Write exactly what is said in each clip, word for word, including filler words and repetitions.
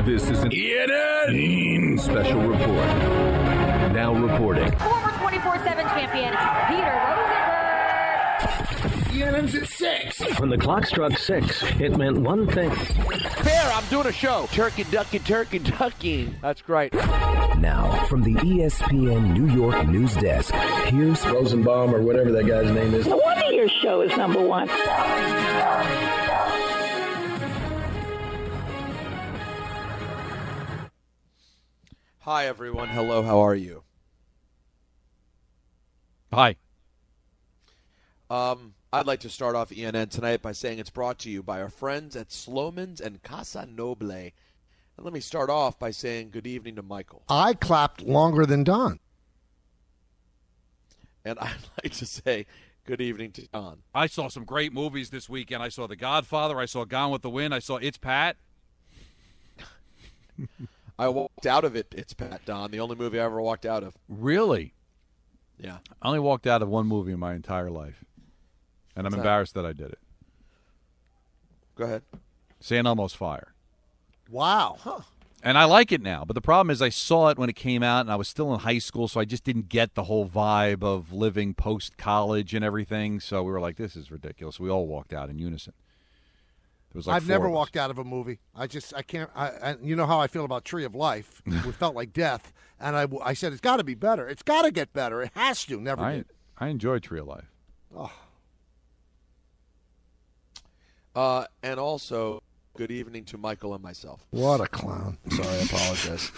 This is an E N N special report. Now reporting. Former twenty-four seven champion, Peter Rosenberg. E N N's at six. When the clock struck six, it meant one thing. Fair, I'm doing a show. Turkey, ducky, turkey, ducky. That's great. Now, from the E S P N New York news desk, here's Rosenbaum or whatever that guy's name is. No wonder your show is number one. Hi, everyone. Hello, how are you? Hi. Um, I'd like to start off E N N tonight by saying it's brought to you by our friends at Sloman's and Casa Noble. And let me start off by saying good evening to Michael. I clapped longer than Don. And I'd like to say good evening to Don. I saw some great movies this weekend. I saw The Godfather. I saw Gone with the Wind. I saw It's Pat. I walked out of it, It's Pat, Don, the only movie I ever walked out of. Really? Yeah. I only walked out of one movie in my entire life. And What's I'm that? embarrassed that I did it. Go ahead. San Elmo's Fire. Wow. Huh. And I like it now. But the problem is I saw it when it came out, and I was still in high school, so I just didn't get the whole vibe of living post-college and everything. So we were like, this is ridiculous. We all walked out in unison. There was like I've four never of us. walked out of a movie. I just, I can't, I, I, you know how I feel about Tree of Life. It felt like death. And I, I said, it's got to be better. It's got to get better. It has to. Never I, did. I enjoyed Tree of Life. Oh. Uh, and also, good evening to Michael and myself. What a clown. Sorry, I apologize.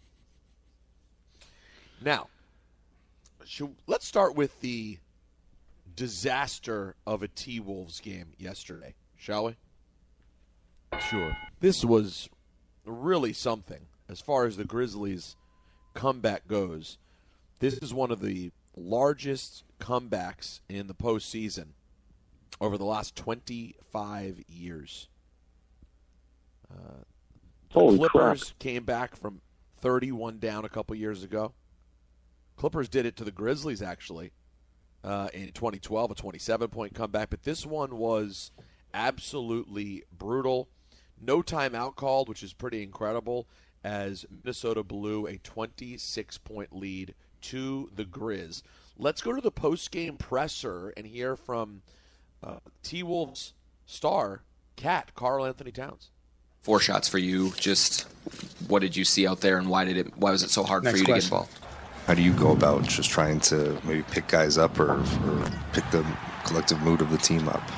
Now, should, let's start with the disaster of a T-Wolves game yesterday, shall we? Sure. This was really something as far as the Grizzlies' comeback goes. This is one of the largest comebacks in the postseason over the last twenty-five years. Uh, the Holy Clippers crap. came back from thirty-one down a couple years ago. Clippers did it to the Grizzlies, actually, uh, in twenty twelve, a twenty-seven point comeback. But this one was absolutely brutal. No timeout called, which is pretty incredible, as Minnesota blew a twenty-six point lead to the Grizz. Let's go to the post-game presser and hear from uh, T-Wolves star, Cat, Karl Anthony Towns. Four shots for you. Just what did you see out there, and why did it? Why was it so hard Next for you question. to get involved? How do you go about just trying to maybe pick guys up or, or pick the collective mood of the team up?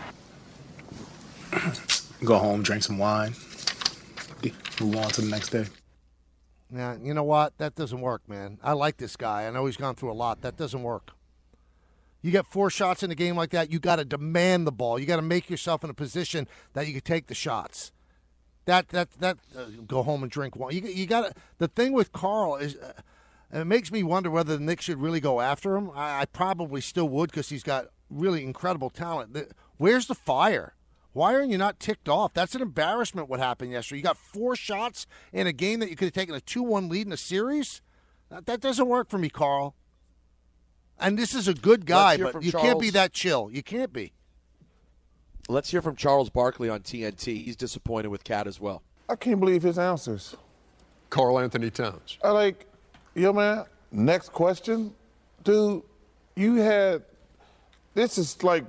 Go home, drink some wine, move on to the next day. Yeah, you know what? That doesn't work, man. I like this guy. I know he's gone through a lot. That doesn't work. You get four shots in a game like that, you got to demand the ball. You got to make yourself in a position that you can take the shots. That that that uh, go home and drink wine. You you got to. The thing with Karl is, uh, it makes me wonder whether the Knicks should really go after him. I, I probably still would because he's got really incredible talent. The, where's the fire? Why are you not ticked off? That's an embarrassment what happened yesterday. You got four shots in a game that you could have taken a two one lead in a series? That, that doesn't work for me, Karl. And this is a good guy, but you Charles. can't be that chill. You can't be. Let's hear from Charles Barkley on T N T. He's disappointed with Cat as well. I can't believe his answers. Karl Anthony Towns. I like, yo, man, next question. Dude, you had, this is like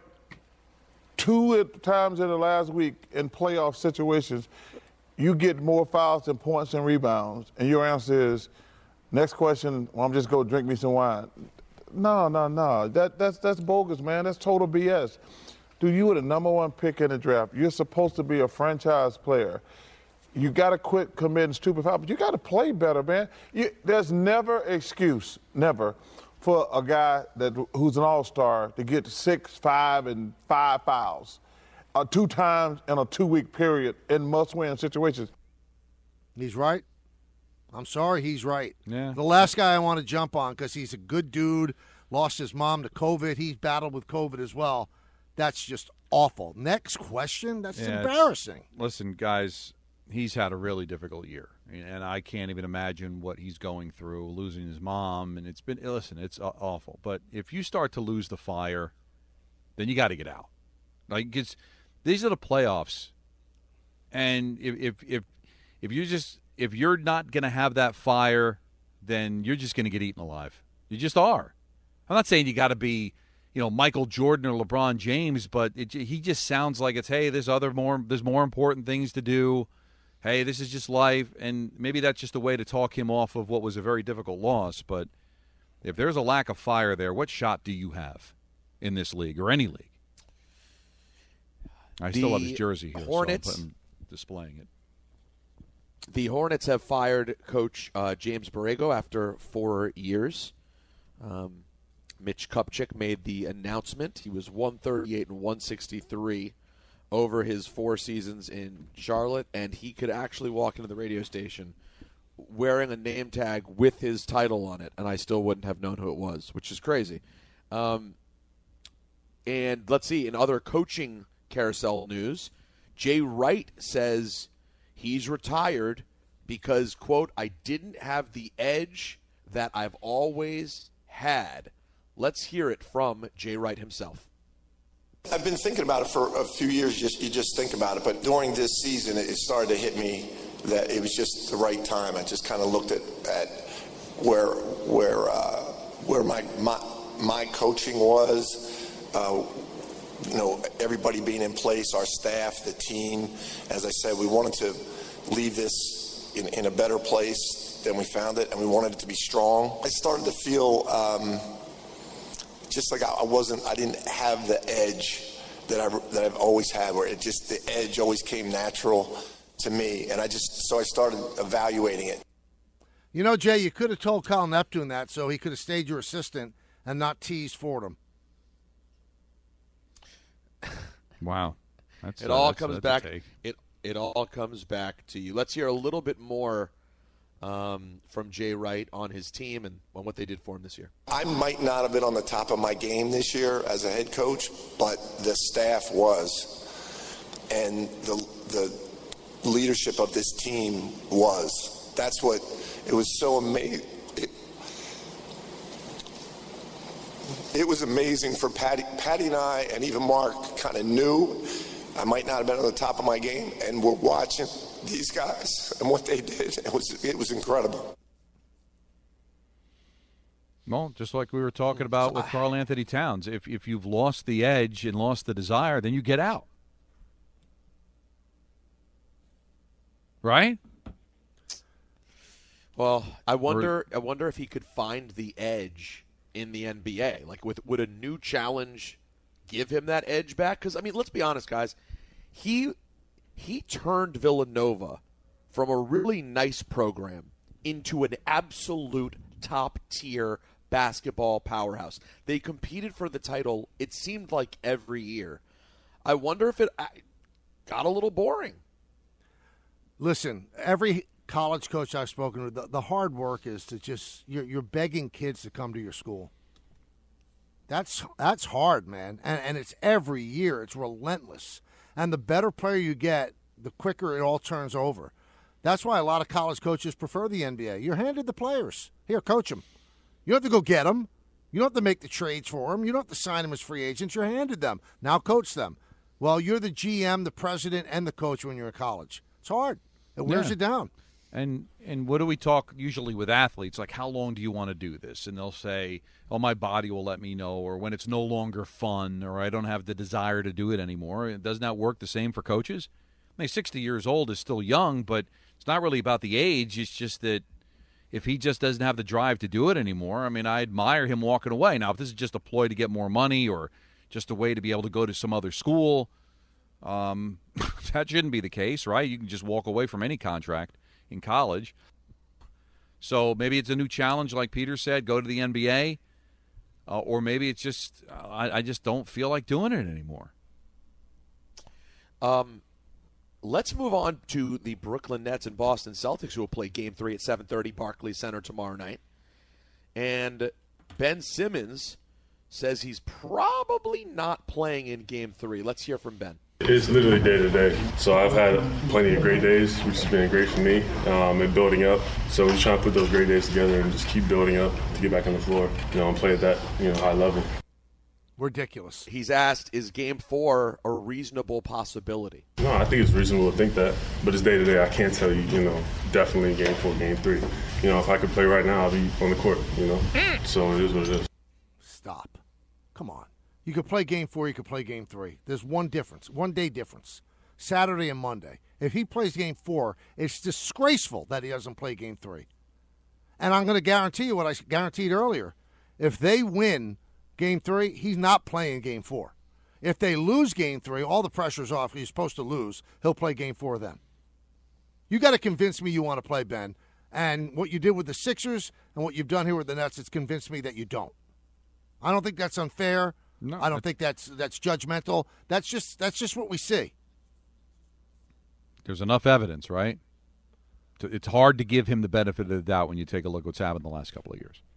two times in the last week in playoff situations, you get more fouls than points and rebounds, and your answer is, next question, well, I'm just going to drink me some wine. No, no, no. That, that's, that's bogus, man. That's total B S. Dude, you were the number one pick in the draft. You're supposed to be a franchise player. You got to quit committing stupid fouls, but you got to play better, man. You, there's never excuse, never, for a guy that who's an all-star to get six, five, and five fouls uh, two times in a two-week period in must-win situations. He's right. I'm sorry, he's right. Yeah. The last guy I want to jump on because he's a good dude, lost his mom to COVID. He's battled with COVID as well. That's just awful. Next question? That's Yeah, embarrassing. Listen, guys, he's had a really difficult year, and I can't even imagine what he's going through, losing his mom, and it's been, listen, it's awful. But if you start to lose the fire, then you got to get out. Like, it's, these are the playoffs, and if if if if you just if you're not going to have that fire, then you're just going to get eaten alive. You just are. I'm not saying you got to be, you know, Michael Jordan or LeBron James, but it, he just sounds like it's, hey, there's other more there's more important things to do. Hey, this is just life, and maybe that's just a way to talk him off of what was a very difficult loss. But if there's a lack of fire there, what shot do you have in this league or any league? I still have his jersey here, Hornets, so I'm displaying it. The Hornets have fired Coach uh, James Borrego after four years. Um, Mitch Kupchak made the announcement. He was one thirty-eight and one sixty-three over his four seasons in Charlotte, and he could actually walk into the radio station wearing a name tag with his title on it, and I still wouldn't have known who it was, which is crazy. Um, and let's see, in other coaching carousel news, Jay Wright says he's retired because, quote, I didn't have the edge that I've always had. Let's hear it from Jay Wright himself. I've been thinking about it for a few years. Just you just think about it. But during this season, it started to hit me that it was just the right time. I just kind of looked at, at where where uh, where my my my coaching was. Uh, you know, everybody being in place, our staff, the team. As I said, we wanted to leave this in, in a better place than we found it, and we wanted it to be strong. I started to feel. Um, Just like I wasn't, I didn't have the edge that I that I've always had, where it just the edge always came natural to me, and I just so I started evaluating it. You know, Jay, you could have told Kyle Neptune that, so he could have stayed your assistant and not teased Fordham. Wow, that's it uh, all that's, comes that's back. It it all comes back to you. Let's hear a little bit more. Um, from Jay Wright on his team and on what they did for him this year. I might not have been on the top of my game this year as a head coach, but the staff was, and the the leadership of this team was. That's what it was so amazing. It, it was amazing for Patty, Patty and I, and even Mark kind of knew I might not have been on the top of my game, and we're watching these guys and what they did. It was it was incredible. Well, just like we were talking about with Karl Anthony Towns, if if you've lost the edge and lost the desire, then you get out. Right? Well, I wonder I wonder if he could find the edge in the N B A. Like, with would a new challenge give him that edge back? Because, I mean, let's be honest, guys. He he turned Villanova from a really nice program into an absolute top-tier basketball powerhouse. They competed for the title, it seemed like, every year. I wonder if it got a little boring. Listen, every college coach I've spoken to, the, the hard work is to just you're, you're begging kids to come to your school. That's that's hard, man, and and it's every year. It's relentless, and the better player you get, the quicker it all turns over. That's why a lot of college coaches prefer the N B A. You're handed the players. Here, coach them. You don't have to go get them. You don't have to make the trades for them. You don't have to sign them as free agents. You're handed them. Now coach them. Well, you're the G M, the president, and the coach when you're in college. It's hard. It wears Yeah. you down. And and what do we talk usually with athletes? Like, how long do you want to do this? And they'll say, oh, my body will let me know, or when it's no longer fun, or I don't have the desire to do it anymore. Doesn't that work the same for coaches? I mean, sixty years old is still young, but it's not really about the age. It's just that if he just doesn't have the drive to do it anymore, I mean, I admire him walking away. Now, if this is just a ploy to get more money or just a way to be able to go to some other school, um, that shouldn't be the case, right? You can just walk away from any contract in college. So maybe it's a new challenge, like Peter said, go to the N B A, uh, or maybe it's just uh, I, I just don't feel like doing it anymore. Um, let's move on to the Brooklyn Nets and Boston Celtics, who will play Game Three at seven thirty Barclays Center tomorrow night. And Ben Simmons says he's probably not playing in Game Three. Let's hear from Ben. It's literally day to day. So I've had plenty of great days, which has been great for me, um, and building up. So we're just trying to put those great days together and just keep building up to get back on the floor, you know, and play at that, you know, high level. Ridiculous. He's asked, is game four a reasonable possibility? No, I think it's reasonable to think that, but it's day to day. I can't tell you, you know, definitely game four, game three. You know, if I could play right now, I'll be on the court, you know. So it is what it is. Stop. Come on. You could play game four, you could play game three. There's one difference, one day difference, Saturday and Monday. If he plays game four, it's disgraceful that he doesn't play game three. And I'm going to guarantee you what I guaranteed earlier. If they win game three, he's not playing game four. If they lose game three, all the pressure's off. He's supposed to lose. He'll play game four then. You got to convince me you want to play, Ben. And what you did with the Sixers and what you've done here with the Nets, it's convinced me that you don't. I don't think that's unfair. No, I don't think that's that's judgmental. That's just that's just what we see. There's enough evidence, right? It's hard to give him the benefit of the doubt when you take a look at what's happened the last couple of years.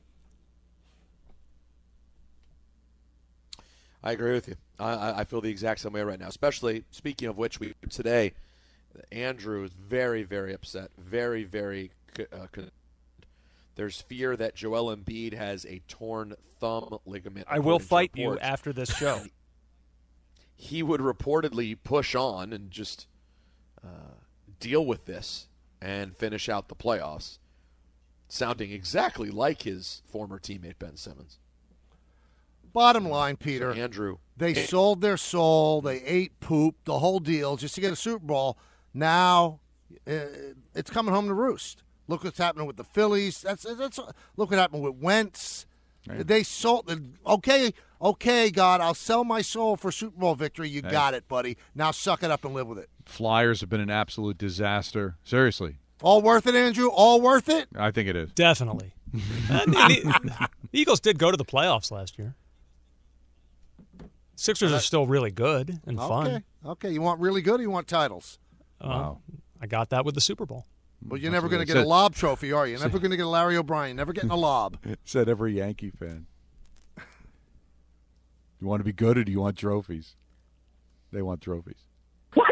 I agree with you. I, I feel the exact same way right now, especially, speaking of which, we today, Andrew is very, very upset, very, very uh, there's fear that Joel Embiid has a torn thumb ligament. I will fight you after this show. He would reportedly push on and just uh, deal with this and finish out the playoffs, sounding exactly like his former teammate Ben Simmons. Bottom line, Peter, so Andrew, they sold their soul, they ate poop, the whole deal, just to get a Super Bowl. Now uh, it's coming home to roost. Look what's happening with the Phillies. That's that's. Look what happened with Wentz. Right. They sold. Okay, okay, God, I'll sell my soul for Super Bowl victory. You hey. got it, buddy. Now suck it up and live with it. Flyers have been an absolute disaster. Seriously. All worth it, Andrew? All worth it? I think it is. Definitely. the Eagles did go to the playoffs last year. Sixers are still really good and okay. fun. Okay, you want really good or you want titles? Uh, wow. I got that with the Super Bowl. But you're never going to get a lob trophy, are you? You're never going to get a Larry O'Brien. Never getting a lob. Said every Yankee fan. You want to be good or do you want trophies? They want trophies. What?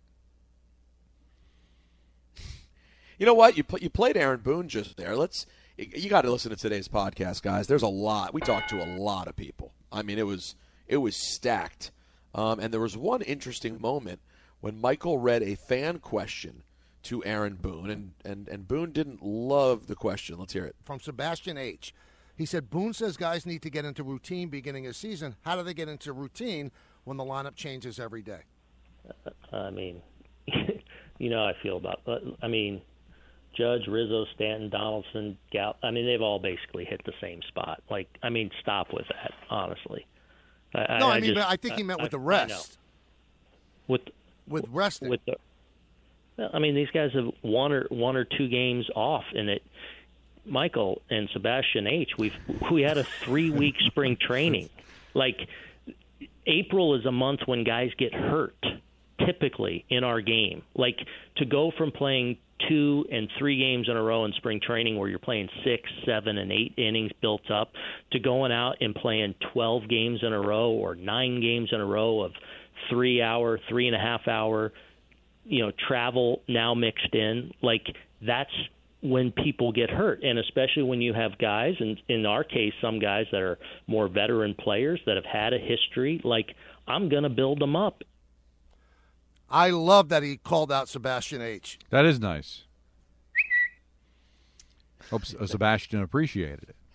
You know what? You pl- you played Aaron Boone just there. Let's. You got to listen to today's podcast, guys. There's a lot. We talked to a lot of people. I mean, it was it was stacked. Um, and there was one interesting moment when Michael read a fan question to Aaron Boone, and, and, and Boone didn't love the question. Let's hear it. From Sebastian H. He said, Boone says guys need to get into routine beginning of season. How do they get into routine when the lineup changes every day? I mean, you know how I feel about I mean, Judge, Rizzo, Stanton, Donaldson, Gal. I mean, they've all basically hit the same spot. Like, I mean, stop with that, honestly. I, no, I, I mean, just, I think he meant I, with the rest. With with resting. With the, I mean, these guys have one or one or two games off, and it. Michael and Sebastian H. We've we had a three week spring training. Like, April is a month when guys get hurt, typically in our game. Like, to go from playing two and three games in a row in spring training where you're playing six, seven, and eight innings built up, to going out and playing twelve games in a row or nine games in a row of three hour, three and a half hour, you know, travel now mixed in. Like, that's when people get hurt, and especially when you have guys, and in our case, some guys that are more veteran players that have had a history, like, I'm going to build them up. I love that he called out Sebastian H. That is nice. Hope Sebastian appreciated it.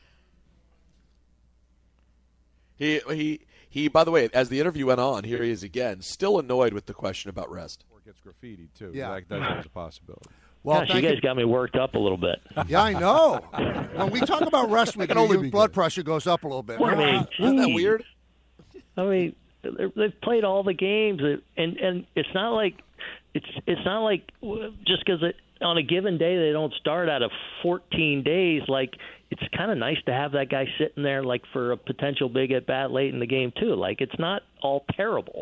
He, he, he. By the way, as the interview went on, here he is again, still annoyed with the question about rest. Or gets graffitied, too. Yeah. That, that's a possibility. Well, Gosh, you guys you. got me worked up a little bit. Yeah, I know. When we talk about rest with you, your blood good. pressure goes up a little bit. Well, I mean, Isn't that weird? I mean, they've played all the games, and and it's not like it's it's not like just because on a given day they don't start out of fourteen days. Like, it's kind of nice to have that guy sitting there, like, for a potential big at bat late in the game too. Like, it's not all terrible.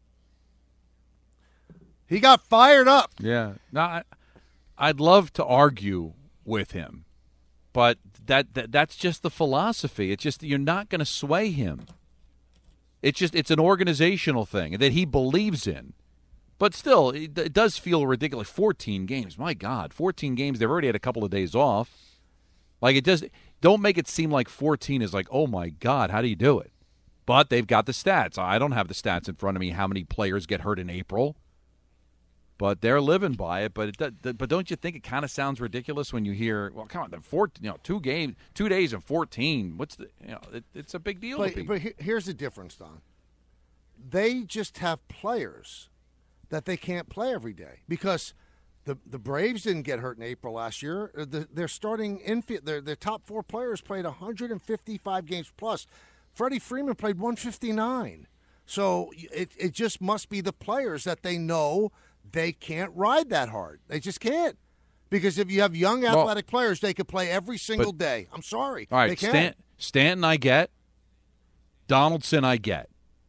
He got fired up. Yeah. No, I, I'd love to argue with him, but that, that that's just the philosophy. It's just you're not going to sway him. It's just it's an organizational thing that he believes in. But still, it, it does feel ridiculous. fourteen games. My God, fourteen games. They've already had a couple of days off. Like, it does. Don't make it seem like fourteen is like, oh, my God, how do you do it? But they've got the stats. I don't have the stats in front of me how many players get hurt in April. But they're living by it. But it, but don't you think it kind of sounds ridiculous when you hear, well, come on, the four, you know, two games, two days and fourteen. What's the, you know, it, it's a big deal. But, to people. but here's the difference, Don. They just have players that they can't play every day because the the Braves didn't get hurt in April last year. The, they're starting infield. Their their top four players played one hundred fifty-five games plus. Freddie Freeman played one fifty-nine. So it it just must be the players that they know they can't ride that hard. They just can't. Because if you have young athletic well, players, they could play every single but, day. I'm sorry. All right, they can't. Stan, Stanton I get. Donaldson I get.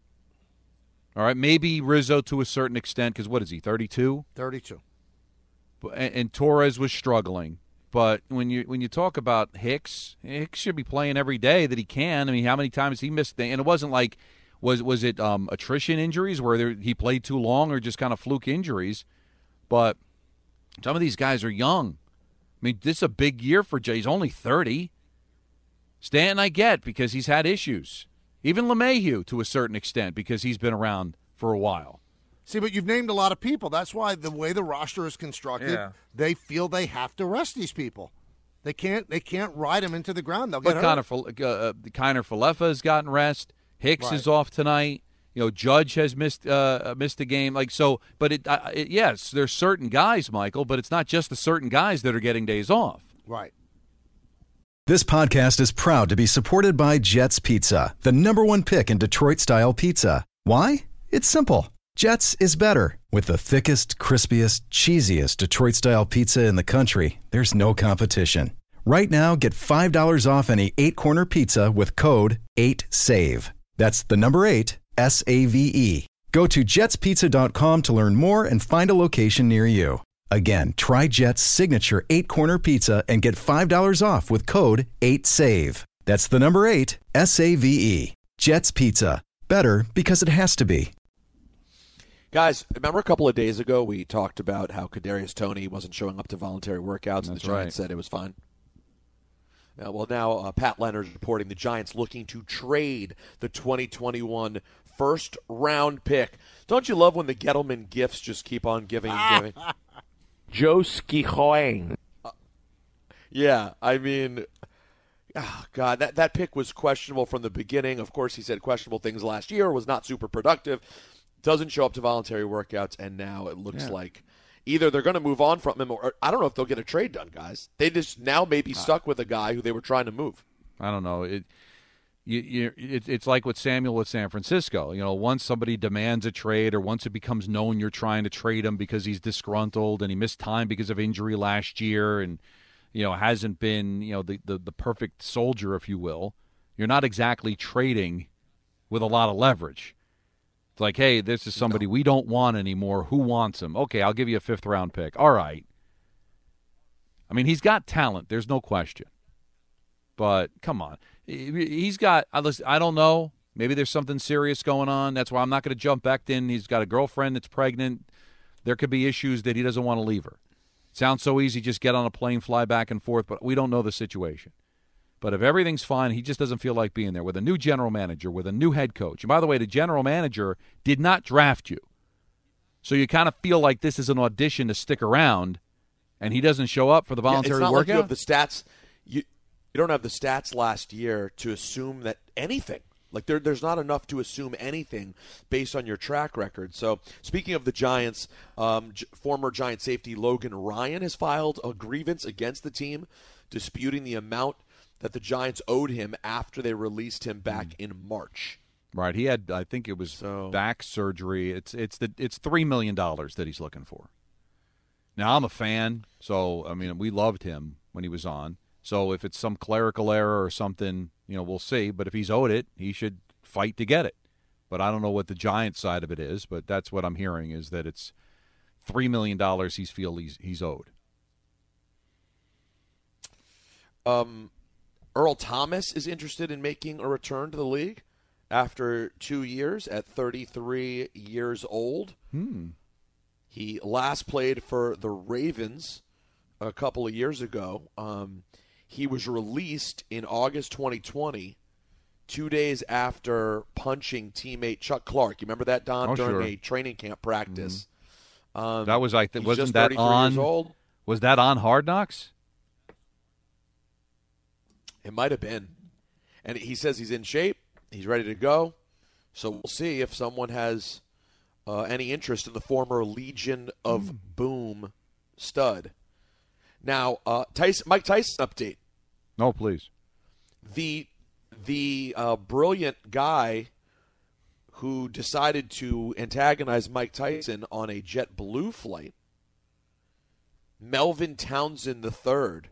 All right, maybe Rizzo to a certain extent because what is he, thirty-two? thirty-two. And, and Torres was struggling. But when you when you talk about Hicks, Hicks should be playing every day that he can. I mean, how many times he missed? And it wasn't like, was was it um, attrition injuries where there, he played too long or just kind of fluke injuries? But some of these guys are young. I mean, this is a big year for Jay. He's only thirty. Stanton I get because he's had issues. Even LeMahieu to a certain extent because he's been around for a while. See, but you've named a lot of people. That's why the way the roster is constructed, yeah. they feel they have to rest these people. They can't. They can't ride them into the ground. They'll get but hurt. But uh, Kiner Falefa has gotten rest. Hicks right. is off tonight. You know, Judge has missed uh, missed a game. Like so, but it, uh, it yes, there's certain guys, Michael, but it's not just the certain guys that are getting days off. Right. This podcast is proud to be supported by Jets Pizza, the number one pick in Detroit-style pizza. Why? It's simple. Jets is better. With the thickest, crispiest, cheesiest Detroit-style pizza in the country, there's no competition. Right now, get five dollars off any eight-corner pizza with code eight save. That's the number eight, S A V E. Go to jets pizza dot com to learn more and find a location near you. Again, try Jet's signature eight-corner pizza and get five dollars off with code eight save. That's the number eight, S A V E. Jet's Pizza. Better because it has to be. Guys, remember a couple of days ago we talked about how Kadarius Toney wasn't showing up to voluntary workouts and That's the Giants right. said it was fine? Uh, well, now uh, Pat Leonard reporting the Giants looking to trade the twenty twenty-one first-round pick. Don't you love when the Gettleman gifts just keep on giving and giving? Joe Skihoing. Uh, yeah, I mean, oh God, that, that pick was questionable from the beginning. Of course, he said questionable things last year, was not super productive, doesn't show up to voluntary workouts, and now it looks yeah. like either they're going to move on from him or I don't know if they'll get a trade done, guys. They just now may be stuck with a guy who they were trying to move. I don't know. It, you, you, it, it's like with Samuel with San Francisco. You know, once somebody demands a trade or once it becomes known you're trying to trade him because he's disgruntled and he missed time because of injury last year and, you know, hasn't been, you know, the, the, the perfect soldier, if you will, you're not exactly trading with a lot of leverage. It's like, hey, this is somebody we don't want anymore. Who wants him? Okay, I'll give you a fifth-round pick. All right. I mean, he's got talent. There's no question. But, come on. He's got, I don't know, maybe there's something serious going on. That's why I'm not going to jump back in. He's got a girlfriend that's pregnant. There could be issues that he doesn't want to leave her. Sounds so easy, just get on a plane, fly back and forth, but we don't know the situation. But if everything's fine, he just doesn't feel like being there with a new general manager, with a new head coach. And by the way, the general manager did not draft you. So you kind of feel like this is an audition to stick around, and he doesn't show up for the voluntary yeah, it's not workout? Like you have the stats. You, you don't have the stats last year to assume that anything. Like there, there's not enough to assume anything based on your track record. So speaking of the Giants, um, G- former Giant safety Logan Ryan has filed a grievance against the team, disputing the amount that the Giants owed him after they released him back mm. in March. Right. He had, I think it was so, back surgery. It's it's the it's three million dollars that he's looking for. Now, I'm a fan, so, I mean, we loved him when he was on. So if it's some clerical error or something, you know, we'll see. But if he's owed it, he should fight to get it. But I don't know what the Giants side of it is, but that's what I'm hearing is that it's three million dollars he's feel he's, he's owed. Um, Earl Thomas is interested in making a return to the league after two years at thirty-three years old. Hmm. He last played for the Ravens a couple of years ago. Um, he was released in August twenty twenty two days after punching teammate Chuck Clark. You remember that, Don, Oh, during sure. a training camp practice? Mm-hmm. Um, that was I think he's wasn't just that thirty-three on? Years old. Was that on Hard Knocks? It might have been. And he says he's in shape. He's ready to go. So we'll see if someone has uh, any interest in the former Legion of mm. Boom stud. Now, uh, Tyson, Mike Tyson update. No, please. The the uh, brilliant guy who decided to antagonize Mike Tyson on a JetBlue flight, Melvin Townsend the third,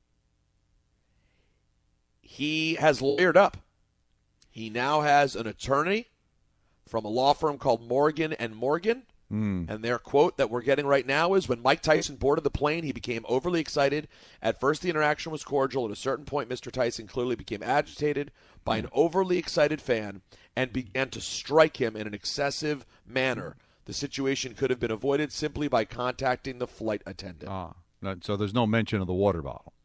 he has lawyered up. He now has an attorney from a law firm called Morgan and Morgan. Mm. And their quote that we're getting right now is, when Mike Tyson boarded the plane, he became overly excited. At first, the interaction was cordial. At a certain point, Mister Tyson clearly became agitated by an overly excited fan and began to strike him in an excessive manner. The situation could have been avoided simply by contacting the flight attendant. Ah, so there's no mention of the water bottle.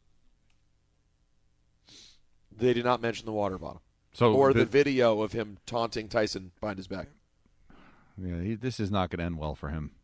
They did not mention the water bottle. So or the, the video of him taunting Tyson behind his back. Yeah, he, this is not going to end well for him.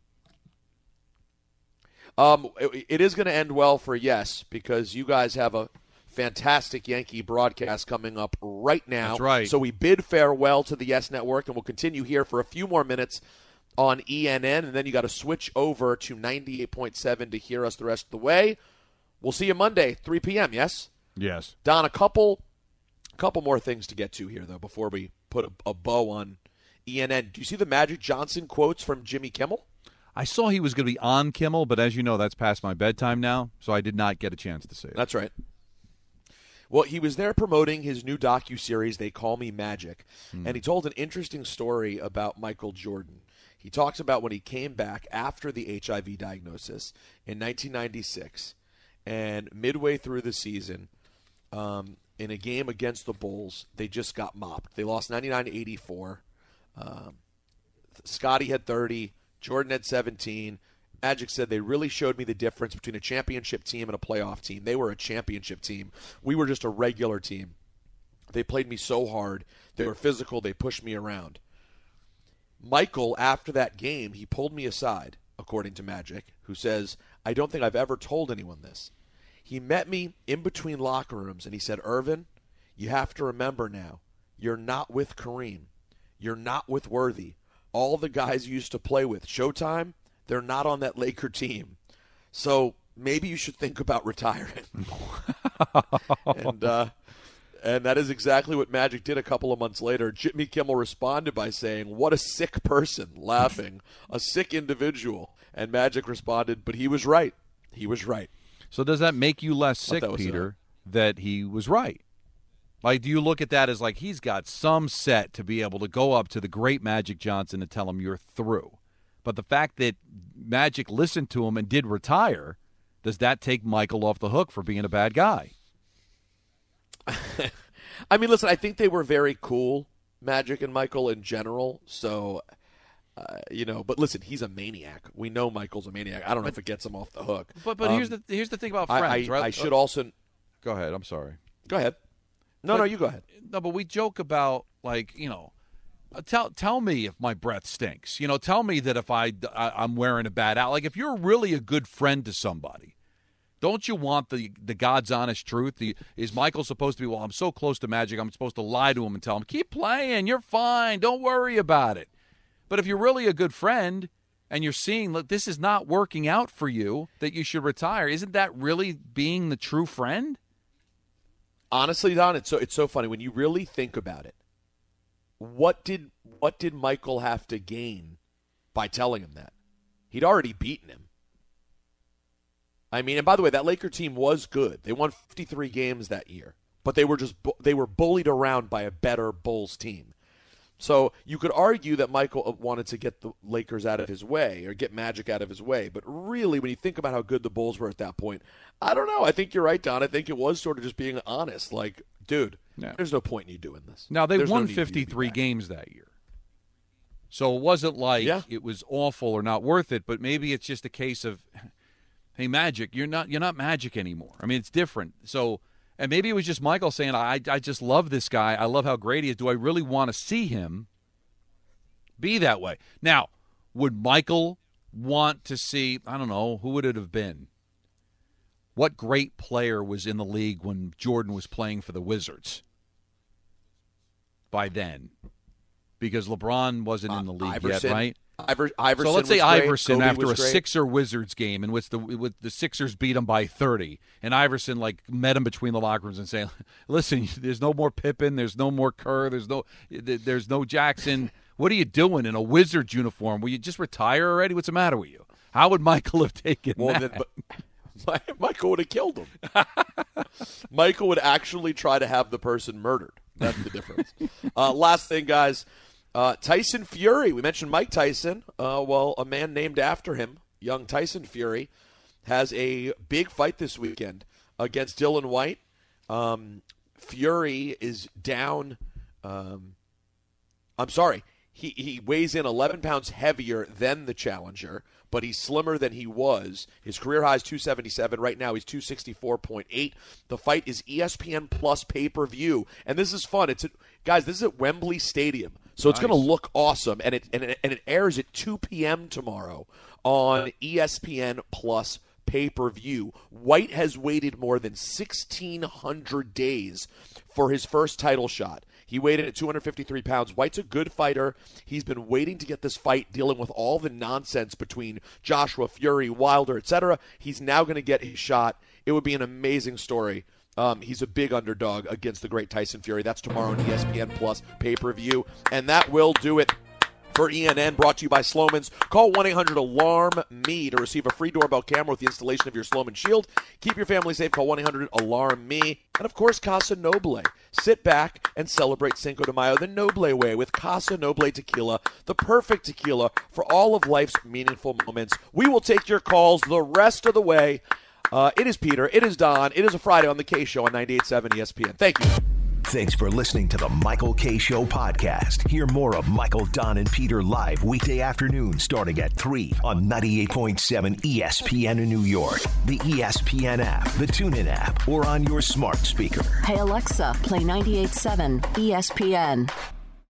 Um, it, it is going to end well for Yes, because you guys have a fantastic Yankee broadcast coming up right now. That's right. So we bid farewell to the Yes Network, and we'll continue here for a few more minutes on E N N, and then you got to switch over to ninety-eight point seven to hear us the rest of the way. We'll see you Monday, three p.m., yes? Yes. Don, a couple, a couple more things to get to here, though, before we put a, a bow on E N N. Do you see the Magic Johnson quotes from Jimmy Kimmel? I saw he was going to be on Kimmel, but as you know, that's past my bedtime now, so I did not get a chance to see it. That's right. Well, he was there promoting his new docuseries, They Call Me Magic, hmm. and he told an interesting story about Michael Jordan. He talks about when he came back after the H I V diagnosis in nineteen ninety-six, and midway through the season, um, in a game against the Bulls, they just got mopped. They lost ninety-nine to eighty-four. Um, Scotty had thirty. Jordan had seventeen. Magic said, they really showed me the difference between a championship team and a playoff team. They were a championship team. We were just a regular team. They played me so hard. They were physical. They pushed me around. Michael, after that game, he pulled me aside, according to Magic, who says, I don't think I've ever told anyone this. He met me in between locker rooms, and he said, Irvin, you have to remember now, you're not with Kareem. You're not with Worthy. All the guys you used to play with, Showtime, they're not on that Laker team. So maybe you should think about retiring. and uh, and that is exactly what Magic did a couple of months later. Jimmy Kimmel responded by saying, what a sick person, laughing, a sick individual. And Magic responded, but he was right. He was right. So does that make you less sick, that Peter, a- that he was right? Like, do you look at that as like he's got some set to be able to go up to the great Magic Johnson and tell him you're through? But the fact that Magic listened to him and did retire, does that take Michael off the hook for being a bad guy? I mean, listen, I think they were very cool, Magic and Michael in general. So, uh, you know, but listen, he's a maniac. We know Michael's a maniac. I don't know but, if it gets him off the hook. But but um, here's the here's the thing about friends, I, I, right? I should also go ahead. I'm sorry. Go ahead. No, but, no, you go ahead. No, but we joke about, like, you know, tell tell me if my breath stinks. You know, tell me that if I, I I'm wearing a bad out. Like, if you're really a good friend to somebody, don't you want the the God's honest truth? The, is Michael supposed to be, well, I'm so close to Magic, I'm supposed to lie to him and tell him, keep playing, you're fine, don't worry about it. But if you're really a good friend and you're seeing, look, this is not working out for you, that you should retire, isn't that really being the true friend? Honestly, Don, it's so it's so funny when you really think about it. What did what did Michael have to gain by telling him that? He'd already beaten him. I mean, and by the way, that Laker team was good. They won fifty-three games that year, but they were just they were bullied around by a better Bulls team. So you could argue that Michael wanted to get the Lakers out of his way or get Magic out of his way. But really, when you think about how good the Bulls were at that point, I don't know. I think you're right, Don. I think it was sort of just being honest. Like, dude, yeah. There's no point in you doing this. Now, they There's won no fifty-three games that year. So it wasn't like yeah. it was awful or not worth it, but maybe it's just a case of, hey, Magic, you're not you're not Magic anymore. I mean, it's different. So And maybe it was just Michael saying, I, I just love this guy. I love how great he is. Do I really want to see him be that way? Now, would Michael want to see, I don't know, who would it have been? What great player was in the league when Jordan was playing for the Wizards by then? Because LeBron wasn't uh, in the league Iverson. yet, right? Iver- Iverson so let's say was Iverson great. after a great. Sixer Wizards game in which the with the Sixers beat him by thirty, and Iverson like met him between the locker rooms and saying, "Listen, there's no more Pippen, there's no more Kerr, there's no there's no Jackson. What are you doing in a Wizards uniform? Will you just retire already? What's the matter with you?" How would Michael have taken well, that? Then, but, Michael would have killed him. Michael would actually try to have the person murdered. That's the difference. uh, last thing, guys. Uh, Tyson Fury. We mentioned Mike Tyson. Uh, well, a man named after him, young Tyson Fury, has a big fight this weekend against Dylan White. Um, Fury is down. Um, I'm sorry. He, he weighs in eleven pounds heavier than the challenger, but he's slimmer than he was. His career high is two seventy-seven. Right now he's two sixty-four point eight. The fight is E S P N Plus pay-per-view. And this is fun. It's at, guys, this is at Wembley Stadium. So it's nice. Going to look awesome. And it, and it and it airs at two p.m. tomorrow on E S P N Plus pay-per-view. White has waited more than sixteen hundred days for his first title shot. He weighed in at two fifty-three pounds. White's a good fighter. He's been waiting to get this fight, dealing with all the nonsense between Joshua, Fury, Wilder, et cetera. He's now going to get his shot. It would be an amazing story. Um, he's a big underdog against the great Tyson Fury. That's tomorrow on E S P N Plus pay-per-view. And that will do it for E N N, brought to you by Slomin's. Call one eight hundred alarm me to receive a free doorbell camera with the installation of your Slomin Shield. Keep your family safe. Call one eight hundred alarm me. And, of course, Casa Noble. Sit back and celebrate Cinco de Mayo the Noble way with Casa Noble Tequila, the perfect tequila for all of life's meaningful moments. We will take your calls the rest of the way. Uh, it is Peter. It is Don. It is a Friday on the K Show on ninety-eight point seven E S P N. Thank you. Thanks for listening to the Michael K. Show podcast. Hear more of Michael, Don, and Peter live weekday afternoon starting at three on ninety-eight point seven E S P N in New York, the E S P N app, the TuneIn app, or on your smart speaker. Hey, Alexa, play ninety-eight point seven E S P N.